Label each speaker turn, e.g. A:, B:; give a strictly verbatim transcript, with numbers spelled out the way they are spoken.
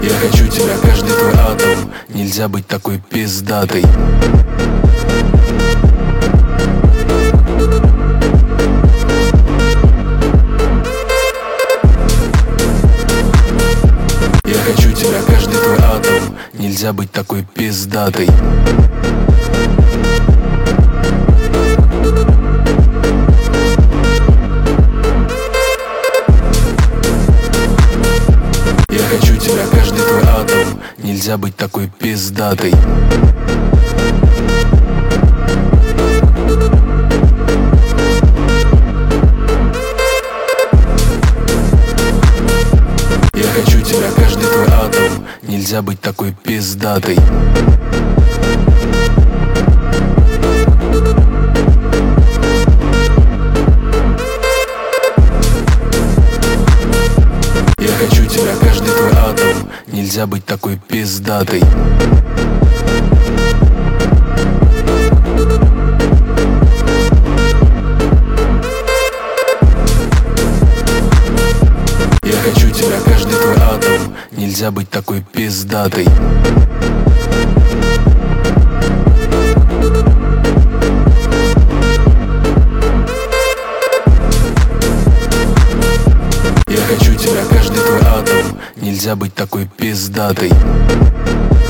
A: Я хочу тебя, каждый твой атом. Нельзя быть такой пиздатой. Я хочу тебя, каждый твой атом. Нельзя быть такой пиздатой. Я хочу тебя, каждый твой атом. Нельзя быть такой пиздатой. Я хочу тебя, каждый твой атом. Нельзя быть такой пиздатой. Я хочу тебя, каждый твой атом. Нельзя быть такой пиздатой. Я хочу тебя, каждый твой атом. Нельзя быть такой пиздатой. Я хочу тебя, каждый твой атом. Нельзя быть такой пиздатой. Я хочу тебя, каждый твой атом. Нельзя быть такой пиздатой. Я хочу тебя, каждый твой атом. Нельзя быть такой пиздатой. Я хочу тебя, каждый твой атом. Нельзя быть такой пиздатой. Я хочу тебя, каждый твой атом. Нельзя быть такой пиздатой. Я хочу тебя, каждый твой атом. Нельзя быть такой пиздатой. Я хочу тебя, каждый твой атом. Нельзя быть такой пиздатой. Я хочу тебя, каждый твой атом. Нельзя быть такой пиздатой. Я хочу тебя, каждый твой атом. Нельзя быть такой пиздатой.